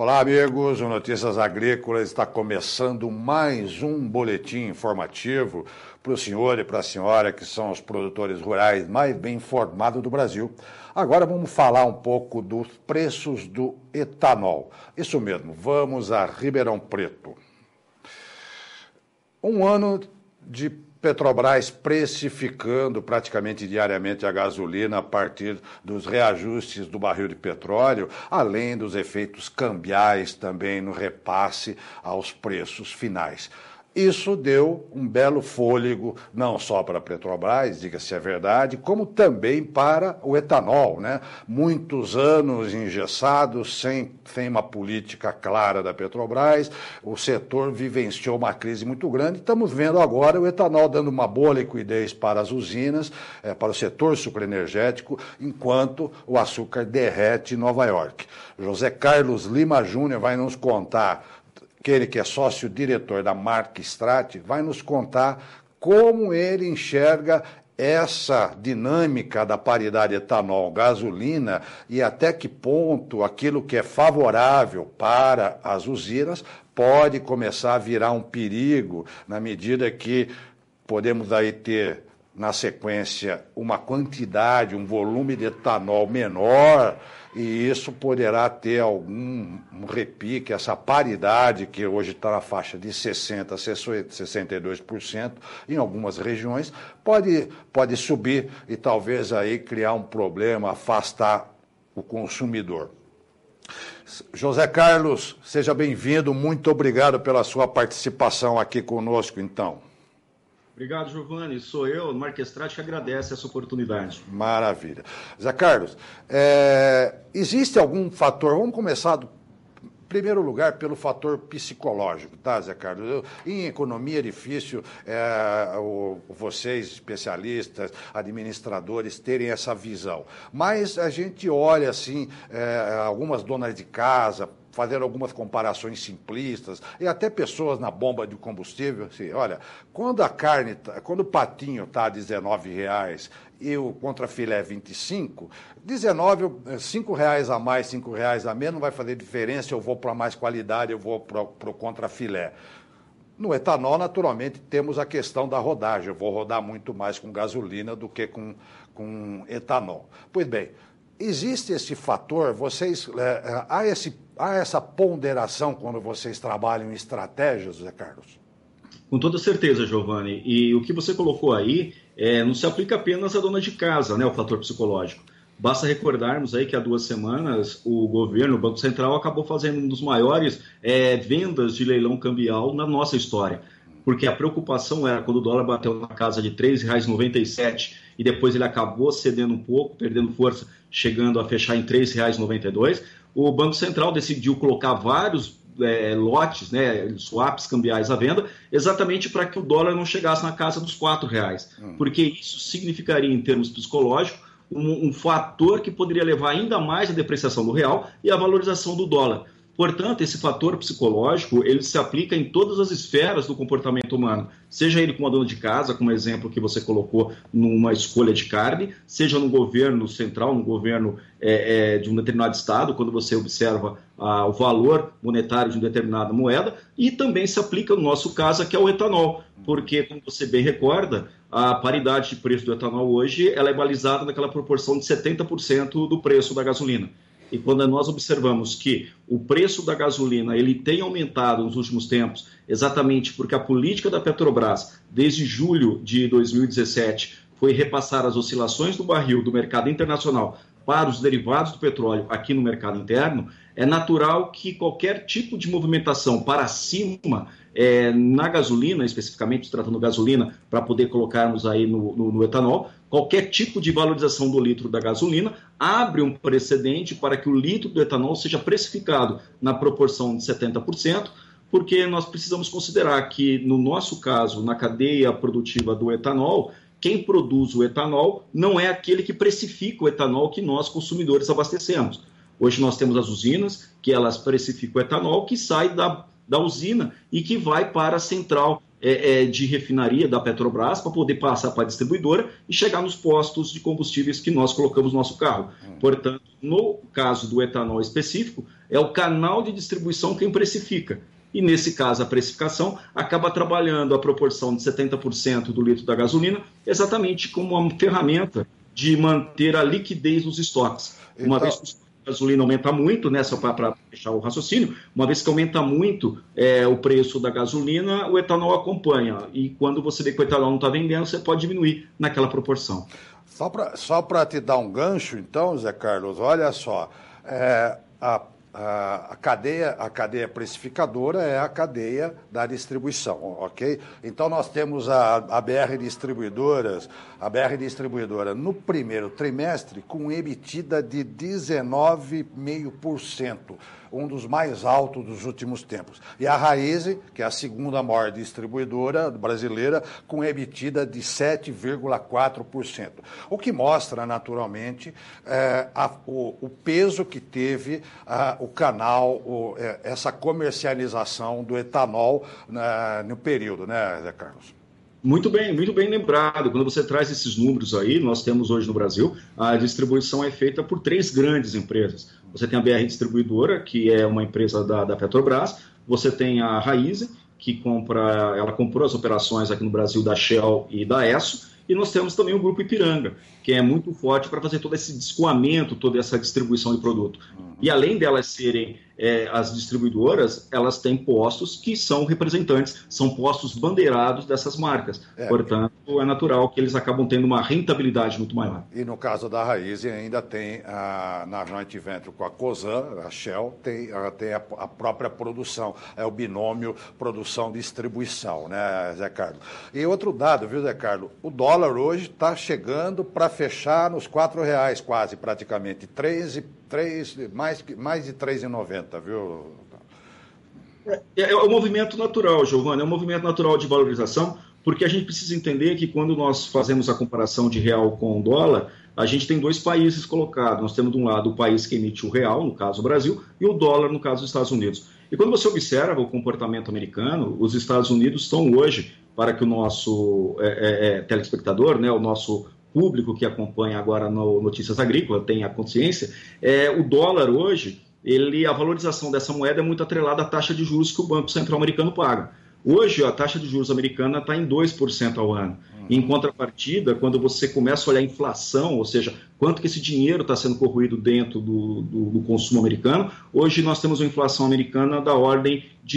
Olá, amigos. O Notícias Agrícolas está começando mais um boletim informativo para o senhor e para a senhora, que são os produtores rurais mais bem informados do Brasil. Agora vamos falar um pouco dos preços do etanol. Isso mesmo, vamos a Ribeirão Preto. Um ano de Petrobras precificando praticamente diariamente a gasolina a partir dos reajustes do barril de petróleo, além dos efeitos cambiais também no repasse aos preços finais. Isso deu um belo fôlego, não só para a Petrobras, diga-se a verdade, como também para o etanol, né? Muitos anos engessados, sem uma política clara da Petrobras, o setor vivenciou uma crise muito grande. Estamos vendo agora o etanol dando uma boa liquidez para as usinas, para o setor sucroenergético, enquanto o açúcar derrete em Nova York. José Carlos Lima Júnior vai nos contar, aquele que é sócio-diretor da Mark Strat, vai nos contar como ele enxerga essa dinâmica da paridade etanol-gasolina e até que ponto aquilo que é favorável para as usinas pode começar a virar um perigo, na medida que podemos aí ter, na sequência, uma quantidade, um volume de etanol menor, e isso poderá ter um repique, essa paridade que hoje está na faixa de 60% a 62% em algumas regiões, pode subir e talvez aí criar um problema, afastar o consumidor. José Carlos, seja bem-vindo, muito obrigado pela sua participação aqui conosco, então. Obrigado, Giovanni. Sou eu, Marquestrate, que agradece essa oportunidade. Maravilha. Zé Carlos, existe algum fator, vamos começar em primeiro lugar pelo fator psicológico, tá, Zé Carlos? Em economia é difícil vocês, especialistas, administradores, terem essa visão. Mas a gente olha, assim, algumas donas de casa, fazendo algumas comparações simplistas, e até pessoas na bomba de combustível, assim, olha, quando o patinho está a R$19 e o contrafilé 25, 19, R$5 a mais, R$5 a menos, não vai fazer diferença, eu vou para mais qualidade, eu vou para o contrafilé. No etanol, naturalmente, temos a questão da rodagem, eu vou rodar muito mais com gasolina do que com etanol. Pois bem, existe esse fator, há essa ponderação quando vocês trabalham em estratégias, Zé Carlos? Com toda certeza, Giovanni. E o que você colocou aí não se aplica apenas à dona de casa, né, o fator psicológico. Basta recordarmos aí que há 2 semanas o governo, o Banco Central, acabou fazendo um dos maiores vendas de leilão cambial na nossa história. Porque a preocupação era quando o dólar bateu na casa de R$ 3,97 e depois ele acabou cedendo um pouco, perdendo força, chegando a fechar em R$ 3,92, o Banco Central decidiu colocar vários lotes, né, swaps cambiais à venda, exatamente para que o dólar não chegasse na casa dos R$ 4,00, porque isso significaria, em termos psicológicos, um fator que poderia levar ainda mais à depreciação do real e à valorização do dólar. Portanto, esse fator psicológico, ele se aplica em todas as esferas do comportamento humano, seja ele com uma dona de casa, como exemplo que você colocou numa escolha de carne, seja no governo central, no governo de um determinado estado, quando você observa o valor monetário de uma determinada moeda, e também se aplica no nosso caso, que é o etanol, porque, como você bem recorda, a paridade de preço do etanol hoje ela é balizada naquela proporção de 70% do preço da gasolina. E quando nós observamos que o preço da gasolina ele tem aumentado nos últimos tempos, exatamente porque a política da Petrobras, desde julho de 2017, foi repassar as oscilações do barril do mercado internacional para os derivados do petróleo aqui no mercado interno, é natural que qualquer tipo de movimentação para cima na gasolina, especificamente tratando gasolina, para poder colocarmos aí no etanol, qualquer tipo de valorização do litro da gasolina abre um precedente para que o litro do etanol seja precificado na proporção de 70%, porque nós precisamos considerar que, no nosso caso, na cadeia produtiva do etanol, quem produz o etanol não é aquele que precifica o etanol que nós, consumidores, abastecemos. Hoje nós temos as usinas, que elas precificam o etanol, que sai da usina e que vai para a central de refinaria da Petrobras para poder passar para a distribuidora e chegar nos postos de combustíveis que nós colocamos no nosso carro. Portanto, no caso do etanol específico, é o canal de distribuição quem precifica. E, nesse caso, a precificação acaba trabalhando a proporção de 70% do litro da gasolina exatamente como uma ferramenta de manter a liquidez dos estoques. Uma vez que a gasolina aumenta muito, né, só para fechar o raciocínio, uma vez que aumenta muito o preço da gasolina, o etanol acompanha. E quando você vê que o etanol não está vendendo, você pode diminuir naquela proporção. Só para te dar um gancho, então, Zé Carlos, olha só, a cadeia precificadora é a cadeia da distribuição, ok? Então nós temos a BR Distribuidora no primeiro trimestre com EBITDA de 19,5%, um dos mais altos dos últimos tempos. E a Raízen, que é a segunda maior distribuidora brasileira, com EBITDA de 7,4%. O que mostra, naturalmente, o peso que teve o canal, essa comercialização do etanol no período, né, Zé Carlos? Muito bem lembrado. Quando você traz esses números aí, nós temos hoje no Brasil, a distribuição é feita por 3 grandes empresas. Você tem a BR Distribuidora, que é uma empresa da Petrobras, você tem a Raízen, que ela comprou as operações aqui no Brasil da Shell e da Esso, e nós temos também o Grupo Ipiranga, que é muito forte para fazer todo esse escoamento, toda essa distribuição de produto. E além delas serem as distribuidoras, elas têm postos que são representantes, são postos bandeirados dessas marcas. Portanto, é natural que eles acabam tendo uma rentabilidade muito maior. E no caso da Raízen ainda tem, na joint venture com a Cosan, a Shell, tem a própria produção, é o binômio produção-distribuição, né, Zé Carlos? E outro dado, viu, Zé Carlos? O dólar hoje está chegando para fechar nos R$4 quase, praticamente, mais de 3,90, viu? É um movimento natural, Giovanni, é um movimento natural de valorização, porque a gente precisa entender que quando nós fazemos a comparação de real com dólar, a gente tem 2 países colocados. Nós temos, de um lado, o país que emite o real, no caso o Brasil, e o dólar, no caso dos Estados Unidos. E quando você observa o comportamento americano, os Estados Unidos estão hoje, para que o nosso telespectador, né, o nosso público que acompanha agora no Notícias Agrícolas tenha consciência, o dólar hoje, a valorização dessa moeda é muito atrelada à taxa de juros que o Banco Central americano paga. Hoje, a taxa de juros americana está em 2% ao ano. Em contrapartida, quando você começa a olhar a inflação, ou seja, quanto que esse dinheiro está sendo corroído dentro do consumo americano, hoje nós temos uma inflação americana da ordem de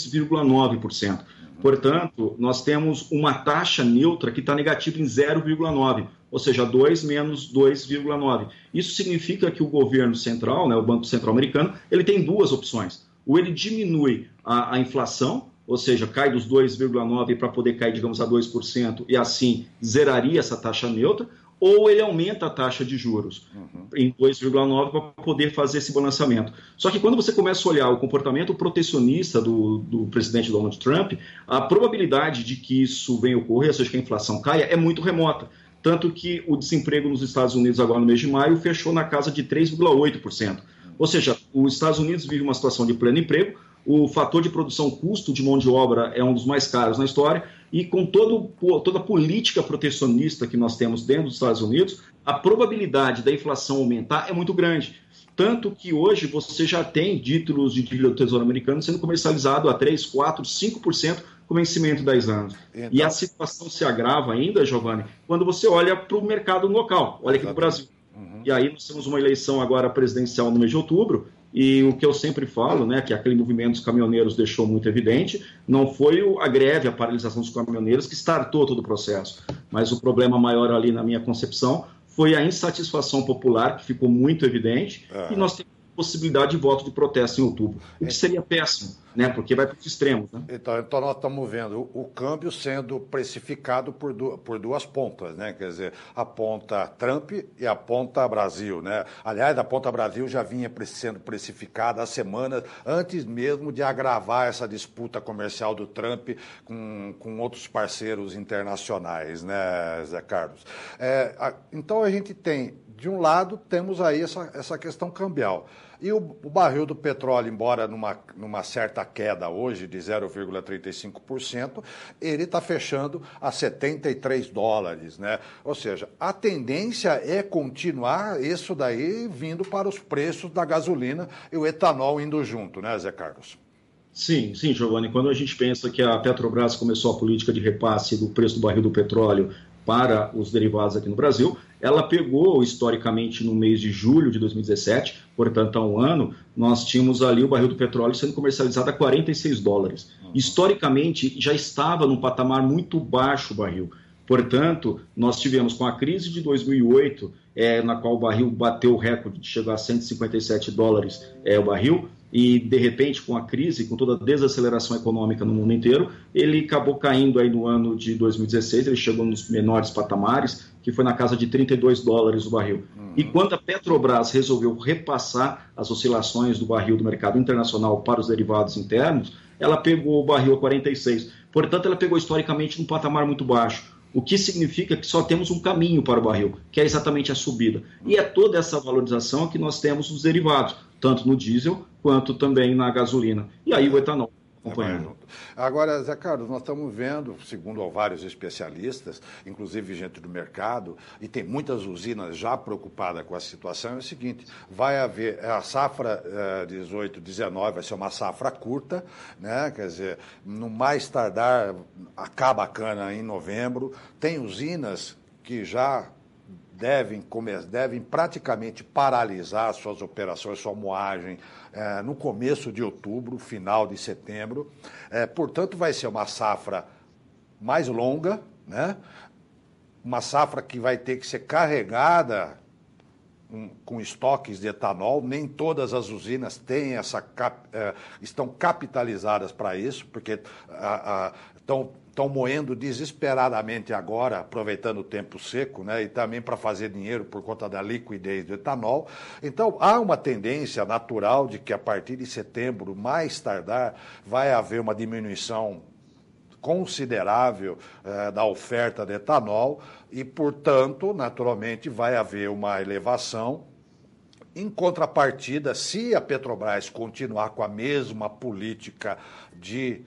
2,9%. Portanto, nós temos uma taxa neutra que está negativa em 0,9%, ou seja, 2 menos 2,9%. Isso significa que o governo central, né, o Banco Central americano, ele tem 2 opções. Ou ele diminui a inflação, ou seja, cai dos 2,9% para poder cair, digamos, a 2%, e assim zeraria essa taxa neutra, ou ele aumenta a taxa de juros em 2,9% para poder fazer esse balanceamento. Só que quando você começa a olhar o comportamento protecionista do presidente Donald Trump, a probabilidade de que isso venha ocorrer, ou seja, que a inflação caia, é muito remota. Tanto que o desemprego nos Estados Unidos agora no mês de maio fechou na casa de 3,8%. Ou seja, os Estados Unidos vive uma situação de pleno emprego, o fator de produção custo de mão de obra é um dos mais caros na história, e com toda a política protecionista que nós temos dentro dos Estados Unidos, a probabilidade da inflação aumentar é muito grande. Tanto que hoje você já tem títulos de dívida do Tesouro Americano sendo comercializado a 3%, 4%, 5% com vencimento de 10 anos. Então, e a situação se agrava ainda, Giovanni, quando você olha para o mercado local, olha aqui no Brasil. E aí nós temos uma eleição agora presidencial no mês de outubro, e o que eu sempre falo, né, que aquele movimento dos caminhoneiros deixou muito evidente, não foi a greve, a paralisação dos caminhoneiros que startou todo o processo, mas o problema maior ali, na minha concepção, foi a insatisfação popular, que ficou muito evidente, e nós temos possibilidade de voto de protesto em outubro, o que seria péssimo, né, porque vai para os extremos. Né? Então nós estamos vendo o câmbio sendo precificado por 2 pontas, né? Quer dizer, a ponta Trump e a ponta Brasil, né? Aliás, a ponta Brasil já vinha sendo precificada há semanas antes mesmo de agravar essa disputa comercial do Trump com outros parceiros internacionais, né, Zé Carlos? Então a gente tem de um lado, temos aí essa questão cambial. E o barril do petróleo, embora numa certa queda hoje de 0,35%, ele está fechando a $73, né? Ou seja, a tendência é continuar isso daí vindo para os preços da gasolina e o etanol indo junto, né, Zé Carlos? Sim, Giovanni. Quando a gente pensa que a Petrobras começou a política de repasse do preço do barril do petróleo para os derivados aqui no Brasil, ela pegou, historicamente, no mês de julho de 2017, portanto, há um ano, nós tínhamos ali o barril do petróleo sendo comercializado a $46. Historicamente, já estava num patamar muito baixo o barril. Portanto, nós tivemos com a crise de 2008, na qual o barril bateu o recorde de chegar a $157 o barril, e, de repente, com a crise, com toda a desaceleração econômica no mundo inteiro, ele acabou caindo aí no ano de 2016, ele chegou nos menores patamares, que foi na casa de $32 o barril. E quando a Petrobras resolveu repassar as oscilações do barril do mercado internacional para os derivados internos, ela pegou o barril a 46. Portanto, ela pegou historicamente um patamar muito baixo, o que significa que só temos um caminho para o barril, que é exatamente a subida. E é toda essa valorização que nós temos nos derivados, tanto no diesel quanto também na gasolina. E aí o etanol acompanhando. Agora, Zé Carlos, nós estamos vendo, segundo vários especialistas, inclusive gente do mercado, e tem muitas usinas já preocupadas com a situação, é o seguinte, vai haver, a safra 18-19 vai ser uma safra curta, né? Quer dizer, no mais tardar, acaba a cana em novembro, tem usinas que já devem praticamente paralisar suas operações, sua moagem, no começo de outubro, final de setembro. Portanto, vai ser uma safra mais longa, né? Uma safra que vai ter que ser carregada com estoques de etanol. Nem todas as usinas têm estão capitalizadas para isso, porque estão moendo desesperadamente agora, aproveitando o tempo seco, né, e também para fazer dinheiro por conta da liquidez do etanol. Então, há uma tendência natural de que a partir de setembro, mais tardar, vai haver uma diminuição considerável da oferta de etanol e, portanto, naturalmente, vai haver uma elevação. Em contrapartida, se a Petrobras continuar com a mesma política de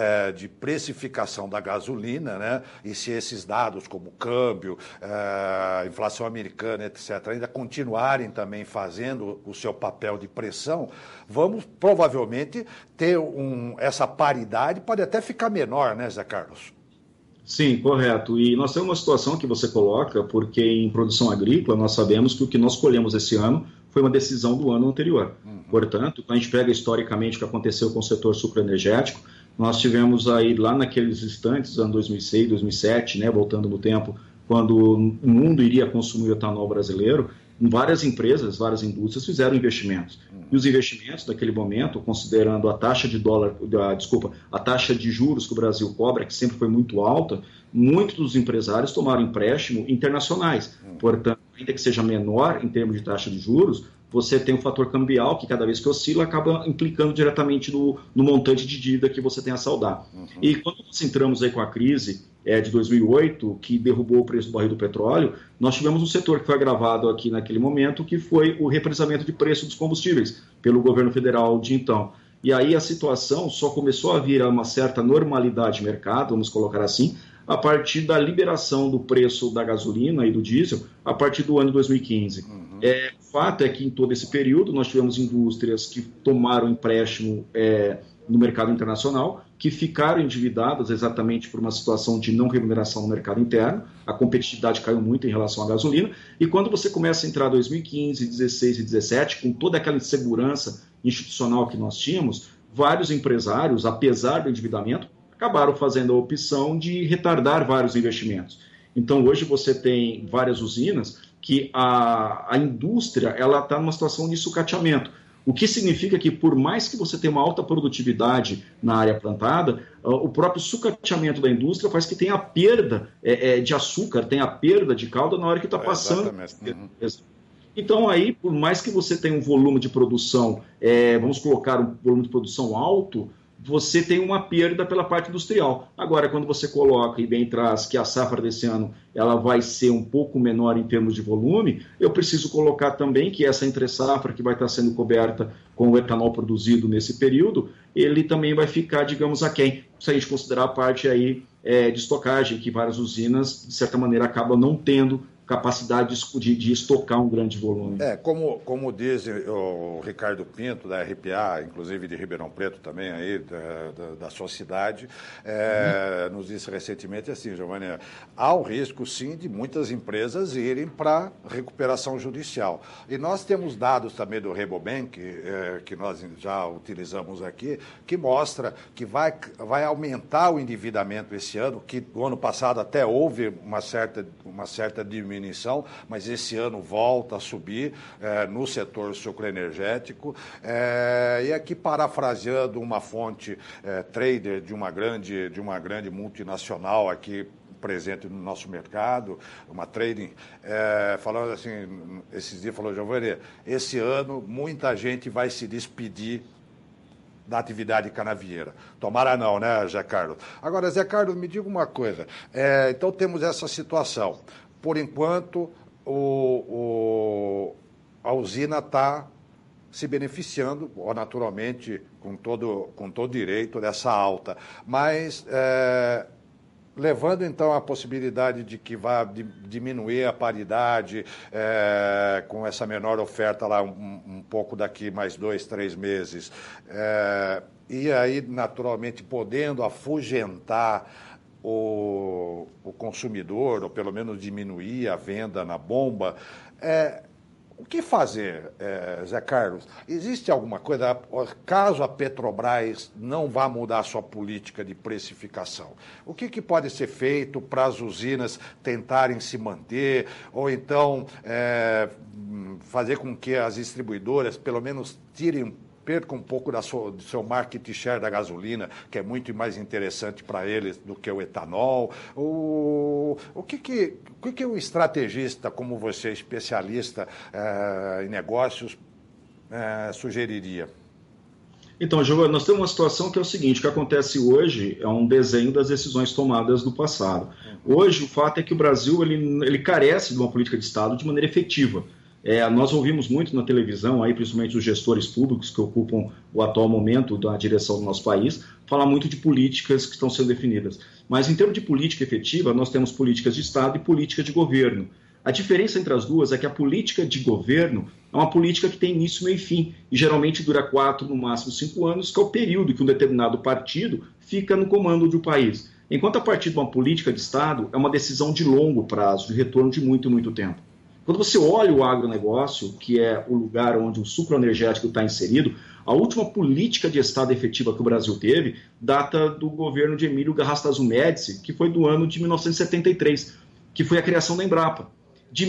precificação da gasolina, né? E se esses dados como câmbio, inflação americana, etc., ainda continuarem também fazendo o seu papel de pressão, vamos provavelmente ter essa paridade, pode até ficar menor, né, Zé Carlos? Sim, correto. E nós temos uma situação que você coloca, porque em produção agrícola nós sabemos que o que nós colhemos esse ano foi uma decisão do ano anterior. Portanto, quando a gente pega historicamente o que aconteceu com o setor sucroenergético, nós tivemos aí, lá naqueles instantes, ano 2006, 2007, né, voltando no tempo, quando o mundo iria consumir o etanol brasileiro, várias empresas, várias indústrias fizeram investimentos. E os investimentos, naquele momento, considerando a taxa de a taxa de juros que o Brasil cobra, que sempre foi muito alta, muitos dos empresários tomaram empréstimo internacionais. Portanto, ainda que seja menor em termos de taxa de juros, você tem um fator cambial que, cada vez que oscila, acaba implicando diretamente no montante de dívida que você tem a saldar. E quando nós entramos aí com a crise de 2008, que derrubou o preço do barril do petróleo, nós tivemos um setor que foi agravado aqui naquele momento, que foi o represamento de preço dos combustíveis pelo governo federal de então. E aí a situação só começou a vir a uma certa normalidade de mercado, vamos colocar assim, a partir da liberação do preço da gasolina e do diesel a partir do ano de 2015. O fato é que em todo esse período nós tivemos indústrias que tomaram empréstimo no mercado internacional, que ficaram endividadas exatamente por uma situação de não remuneração no mercado interno, a competitividade caiu muito em relação à gasolina, e quando você começa a entrar em 2015, 2016 e 2017, com toda aquela insegurança institucional que nós tínhamos, vários empresários, apesar do endividamento, acabaram fazendo a opção de retardar vários investimentos. Então, hoje você tem várias usinas que a indústria está numa situação de sucateamento, o que significa que, por mais que você tenha uma alta produtividade na área plantada, o próprio sucateamento da indústria faz que tenha a perda de açúcar, tenha a perda de calda na hora que está passando. Então, aí, por mais que você tenha um volume de produção, vamos colocar um volume de produção alto, você tem uma perda pela parte industrial. Agora, quando você coloca e bem traz que a safra desse ano ela vai ser um pouco menor em termos de volume, eu preciso colocar também que essa entre-safra que vai estar sendo coberta com o etanol produzido nesse período, ele também vai ficar, digamos, aquém, se a gente considerar a parte aí de estocagem, que várias usinas, de certa maneira, acabam não tendo capacidade de estocar um grande volume. Como diz o Ricardo Pinto, da RPA, inclusive de Ribeirão Preto também, aí, da sua cidade, nos disse recentemente assim, Giovanni, há o risco, sim, de muitas empresas irem para recuperação judicial. E nós temos dados também do Rabobank, que nós já utilizamos aqui, que mostra que vai aumentar o endividamento esse ano, que no ano passado até houve uma certa diminuição, mas esse ano volta a subir no setor sucroenergético. E aqui, parafraseando uma fonte trader de uma grande multinacional aqui presente no nosso mercado, uma trading, falando assim, esses dias falou, Giovanni, esse ano muita gente vai se despedir da atividade canavieira. Tomara não, né, Zé Carlos? Agora, Zé Carlos, me diga uma coisa. Então, temos essa situação. Por enquanto, a usina está se beneficiando, naturalmente, com todo direito dessa alta. Mas, levando, então, a possibilidade de que vá diminuir a paridade com essa menor oferta lá um pouco daqui mais 2, 3 meses, e aí, naturalmente, podendo afugentar o consumidor, ou pelo menos diminuir a venda na bomba, o que fazer, Zé Carlos? Existe alguma coisa, caso a Petrobras não vá mudar a sua política de precificação, o que pode ser feito para as usinas tentarem se manter, ou então fazer com que as distribuidoras, pelo menos, percam um pouco do seu market share da gasolina, que é muito mais interessante para eles do que o etanol? O que o estrategista, como você, especialista em negócios, sugeriria? Então, Giovanni, nós temos uma situação que é o seguinte, o que acontece hoje é um desenho das decisões tomadas no passado. Hoje, o fato é que o Brasil ele carece de uma política de Estado de maneira efetiva. Nós ouvimos muito na televisão, aí, principalmente os gestores públicos que ocupam o atual momento da direção do nosso país, falar muito de políticas que estão sendo definidas. Mas, em termos de política efetiva, nós temos políticas de Estado e política de governo. A diferença entre as duas é que a política de governo é uma política que tem início, meio e fim, e geralmente dura 4, no máximo 5 anos, que é o período que um determinado partido fica no comando do país. Enquanto a partir de uma política de Estado é uma decisão de longo prazo, de retorno de muito, muito tempo. Quando você olha o agronegócio, que é o lugar onde o sucroenergético está inserido, a última política de Estado efetiva que o Brasil teve data do governo de Emílio Garrastazu Médici, que foi do ano de 1973, que foi a criação da Embrapa. De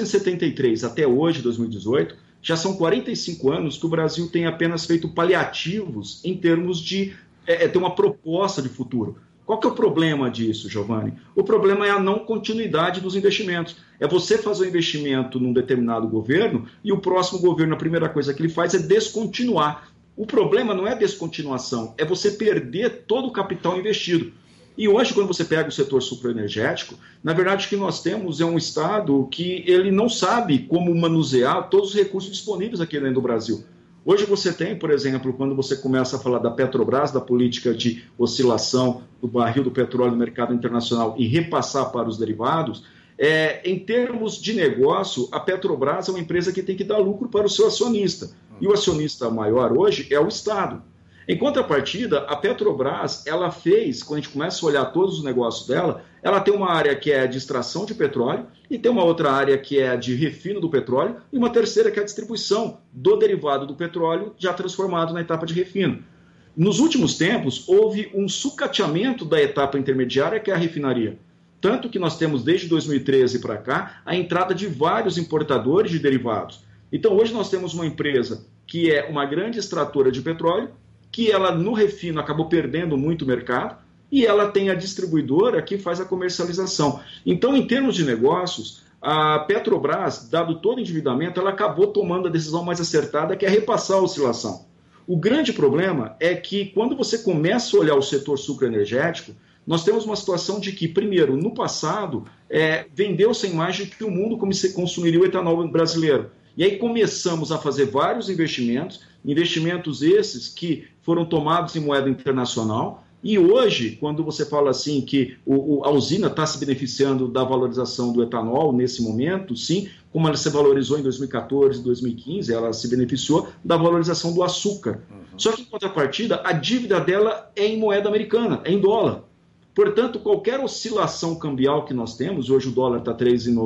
1973 até hoje, 2018, já são 45 anos que o Brasil tem apenas feito paliativos em termos de ter uma proposta de futuro. Qual que é o problema disso, Giovanni? O problema é a não continuidade dos investimentos. É você fazer um investimento num determinado governo e o próximo governo, a primeira coisa que ele faz é descontinuar. O problema não é a descontinuação, é você perder todo o capital investido. E hoje, quando você pega o setor sucroenergético, na verdade o que nós temos é um Estado que ele não sabe como manusear todos os recursos disponíveis aqui dentro do Brasil. Hoje você tem, por exemplo, quando você começa a falar da Petrobras, da política de oscilação do barril do petróleo no mercado internacional e repassar para os derivados, em termos de negócio, a Petrobras é uma empresa que tem que dar lucro para o seu acionista. E o acionista maior hoje é o Estado. Em contrapartida, a Petrobras, ela fez, quando a gente começa a olhar todos os negócios dela, ela tem uma área que é de extração de petróleo e tem uma outra área que é de refino do petróleo e uma terceira que é a distribuição do derivado do petróleo já transformado na etapa de refino. Nos últimos tempos, houve um sucateamento da etapa intermediária, que é a refinaria. Tanto que nós temos, desde 2013 para cá, a entrada de vários importadores de derivados. Então, hoje nós temos uma empresa que é uma grande extratora de petróleo, que ela, no refino, acabou perdendo muito mercado, e ela tem a distribuidora que faz a comercialização. Então, em termos de negócios, a Petrobras, dado todo o endividamento, ela acabou tomando a decisão mais acertada, que é repassar a oscilação. O grande problema é que quando você começa a olhar o setor sucroenergético, nós temos uma situação de que, primeiro, no passado, vendeu-se a imagem de que o mundo consumiria o etanol brasileiro. E aí começamos a fazer vários investimentos esses que foram tomados em moeda internacional. E hoje, quando você fala assim que a usina está se beneficiando da valorização do etanol nesse momento, sim, como ela se valorizou em 2014, 2015, ela se beneficiou da valorização do açúcar. Só que, em contrapartida, a dívida dela é em moeda americana, é em dólar. Portanto, qualquer oscilação cambial que nós temos, hoje o dólar está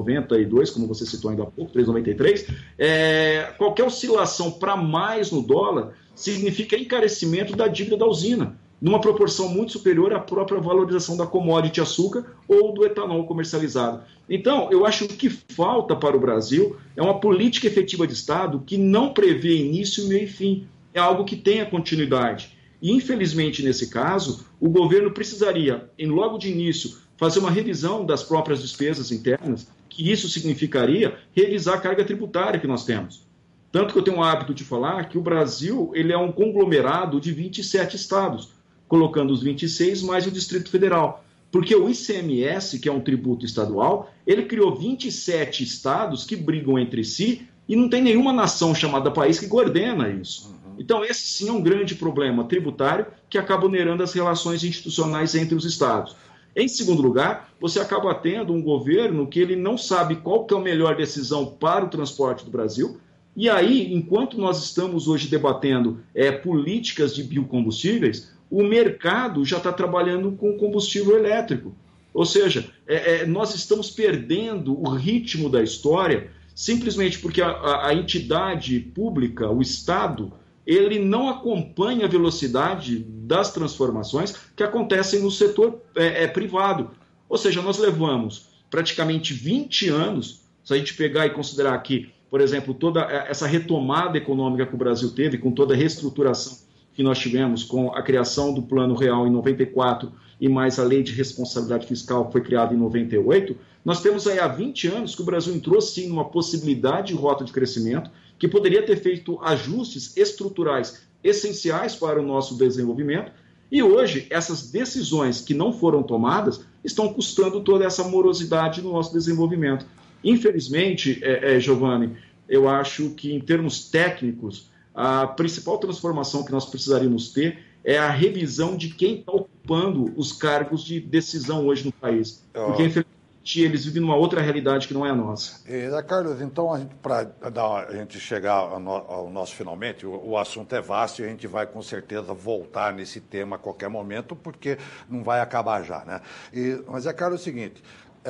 3,92, como você citou ainda há pouco, 3,93, qualquer oscilação para mais no dólar significa encarecimento da dívida da usina, numa proporção muito superior à própria valorização da commodity açúcar ou do etanol comercializado. Então, eu acho que o que falta para o Brasil é uma política efetiva de Estado que não prevê início, meio e fim. É algo que tenha continuidade. E, infelizmente, nesse caso, o governo precisaria, logo de início, fazer uma revisão das próprias despesas internas, que isso significaria revisar a carga tributária que nós temos. Tanto que eu tenho o hábito de falar que o Brasil ele é um conglomerado de 27 estados, colocando os 26 mais o Distrito Federal. Porque o ICMS, que é um tributo estadual, ele criou 27 estados que brigam entre si e não tem nenhuma nação chamada país que coordena isso. Então, esse sim é um grande problema tributário que acaba onerando as relações institucionais entre os estados. Em segundo lugar, você acaba tendo um governo que ele não sabe qual que é a melhor decisão para o transporte do Brasil. E aí, enquanto nós estamos hoje debatendo políticas de biocombustíveis, o mercado já está trabalhando com combustível elétrico. Ou seja, nós estamos perdendo o ritmo da história simplesmente porque a entidade pública, o Estado, ele não acompanha a velocidade das transformações que acontecem no setor privado. Ou seja, nós levamos praticamente 20 anos, se a gente pegar e considerar aqui, por exemplo, toda essa retomada econômica que o Brasil teve, com toda a reestruturação que nós tivemos, com a criação do Plano Real em 94 e mais a Lei de Responsabilidade Fiscal que foi criada em 98, nós temos aí há 20 anos que o Brasil entrou sim numa possibilidade de rota de crescimento, que poderia ter feito ajustes estruturais essenciais para o nosso desenvolvimento, e hoje essas decisões que não foram tomadas estão custando toda essa morosidade no nosso desenvolvimento. Infelizmente, Giovanni, eu acho que em termos técnicos, a principal transformação que nós precisaríamos ter é a revisão de quem está ocupando os cargos de decisão hoje no país. Porque, infelizmente, eles vivem numa outra realidade que não é a nossa. Carlos, então, para a gente chegar ao nosso finalmente, o assunto é vasto e a gente vai com certeza voltar nesse tema a qualquer momento, porque não vai acabar já, né? Mas, Carlos, é o seguinte,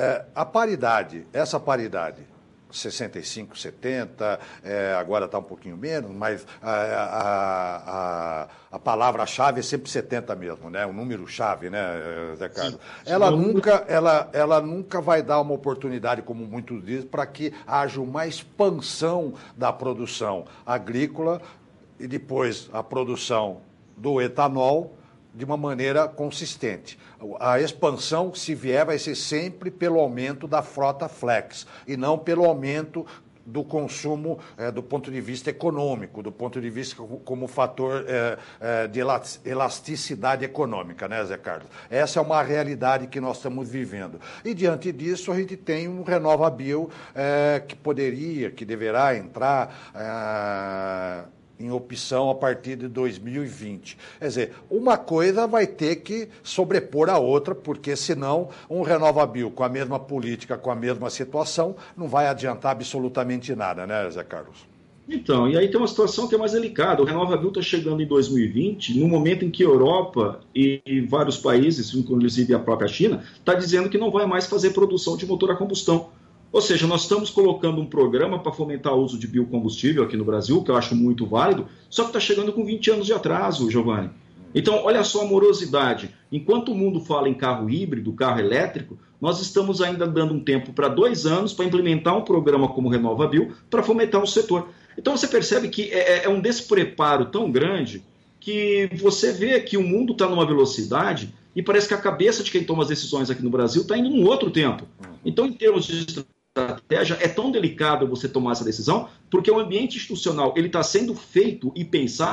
essa paridade, 65, 70, agora está um pouquinho menos, mas a palavra-chave é sempre 70 mesmo, né? O número-chave, né, Zé Carlos? Ela nunca vai dar uma oportunidade, como muitos dizem, para que haja uma expansão da produção agrícola e depois a produção do etanol de uma maneira consistente. A expansão, se vier, vai ser sempre pelo aumento da frota flex e não pelo aumento do consumo do ponto de vista econômico, do ponto de vista como fator de elasticidade econômica, né, Zé Carlos? Essa é uma realidade que nós estamos vivendo. E, diante disso, a gente tem um RenovaBio que deverá entrar em opção a partir de 2020. Quer dizer, uma coisa vai ter que sobrepor a outra, porque senão um RenovaBio com a mesma política, com a mesma situação, não vai adiantar absolutamente nada, né, Zé Carlos? Então, e aí tem uma situação que é mais delicada. O RenovaBio está chegando em 2020, no momento em que a Europa e vários países, inclusive a própria China, está dizendo que não vai mais fazer produção de motor a combustão. Ou seja, nós estamos colocando um programa para fomentar o uso de biocombustível aqui no Brasil, que eu acho muito válido, só que está chegando com 20 anos de atraso, Giovanni. Então, olha só a morosidade. Enquanto o mundo fala em carro híbrido, carro elétrico, nós estamos ainda dando um tempo para 2 anos para implementar um programa como o RenovaBio para fomentar o setor. Então, você percebe que é um despreparo tão grande que você vê que o mundo está numa velocidade e parece que a cabeça de quem toma as decisões aqui no Brasil está indo num outro tempo. Então, em termos de estratégia, é tão delicado você tomar essa decisão, porque o ambiente institucional ele está sendo feito e pensado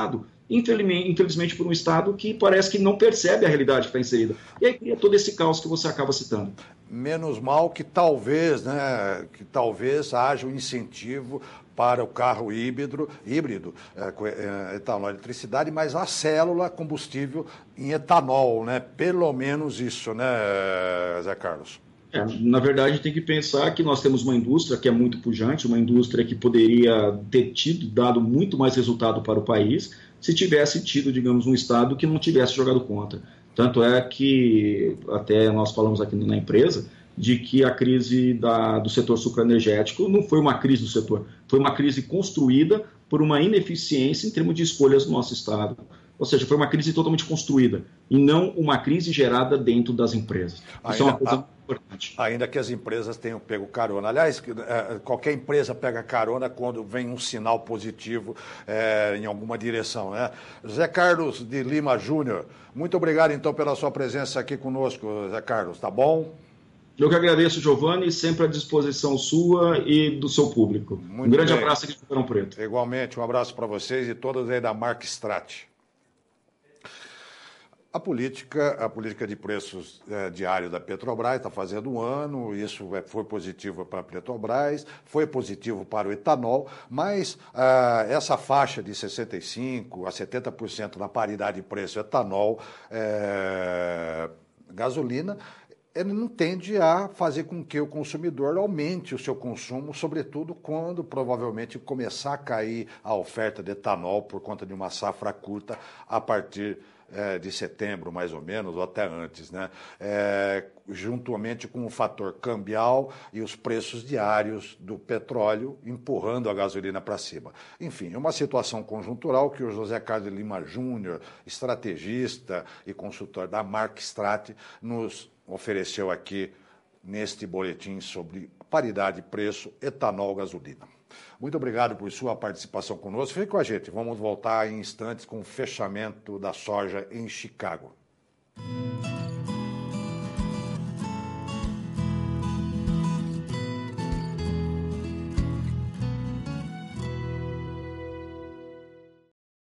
infelizmente por um Estado que parece que não percebe a realidade que está inserida. E aí cria todo esse caos que você acaba citando. Menos mal que talvez haja um incentivo para o carro híbrido com etanol e eletricidade, mas a célula combustível em etanol, né? Pelo menos isso, né, Zé Carlos? Na verdade, tem que pensar que nós temos uma indústria que é muito pujante, uma indústria que poderia ter dado muito mais resultado para o país se tivesse tido, digamos, um Estado que não tivesse jogado contra. Tanto é que, até nós falamos aqui na empresa, de que a crise do setor sucroenergético não foi uma crise do setor, foi uma crise construída por uma ineficiência em termos de escolhas do nosso Estado. Ou seja, foi uma crise totalmente construída e não uma crise gerada dentro das empresas. Isso é uma coisa muito importante. Ainda que as empresas tenham pego carona. Aliás, qualquer empresa pega carona quando vem um sinal positivo em alguma direção, né? Zé Carlos de Lima Júnior, muito obrigado então pela sua presença aqui conosco, Zé Carlos, tá bom? Eu que agradeço, Giovanni, sempre à disposição sua e do seu público. Um grande abraço aqui de Ribeirão Preto. Igualmente, um abraço para vocês e todos aí da Mark Strat. A política de preços diário da Petrobras está fazendo um ano, isso foi positivo para a Petrobras, foi positivo para o etanol, mas essa faixa de 65% a 70% na paridade de preço etanol, gasolina, ele não tende a fazer com que o consumidor aumente o seu consumo, sobretudo quando provavelmente começar a cair a oferta de etanol por conta de uma safra curta a partir de setembro, mais ou menos, ou até antes, né? Juntamente com o fator cambial e os preços diários do petróleo empurrando a gasolina para cima. Enfim, é uma situação conjuntural que o José Carlos de Lima Júnior, estrategista e consultor da Mark Strat, nos ofereceu aqui neste boletim sobre paridade preço etanol-gasolina. Muito obrigado por sua participação conosco. Fique com a gente. Vamos voltar em instantes com o fechamento da soja em Chicago.